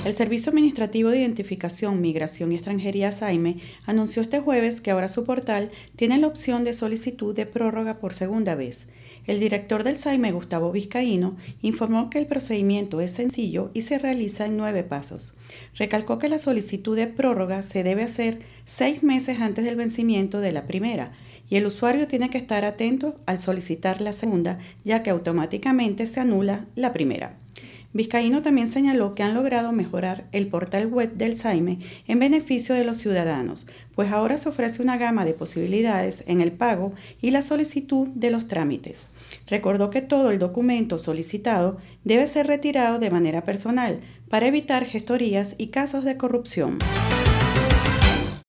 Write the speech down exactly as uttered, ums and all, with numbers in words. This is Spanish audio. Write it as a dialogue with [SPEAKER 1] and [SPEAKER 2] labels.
[SPEAKER 1] El Servicio Administrativo de Identificación, Migración y Extranjería SAIME anunció este jueves que ahora su portal tiene la opción de solicitud de prórroga por segunda vez. El director del SAIME, Gustavo Vizcaíno, informó que el procedimiento es sencillo y se realiza en nueve pasos. Recalcó que la solicitud de prórroga se debe hacer seis meses antes del vencimiento de la primera y el usuario tiene que estar atento al solicitar la segunda, ya que automáticamente se anula la primera. Vizcaíno también señaló que han logrado mejorar el portal web del SAIME en beneficio de los ciudadanos, pues ahora se ofrece una gama de posibilidades en el pago y la solicitud de los trámites. Recordó que todo el documento solicitado debe ser retirado de manera personal para evitar gestorías y casos de corrupción.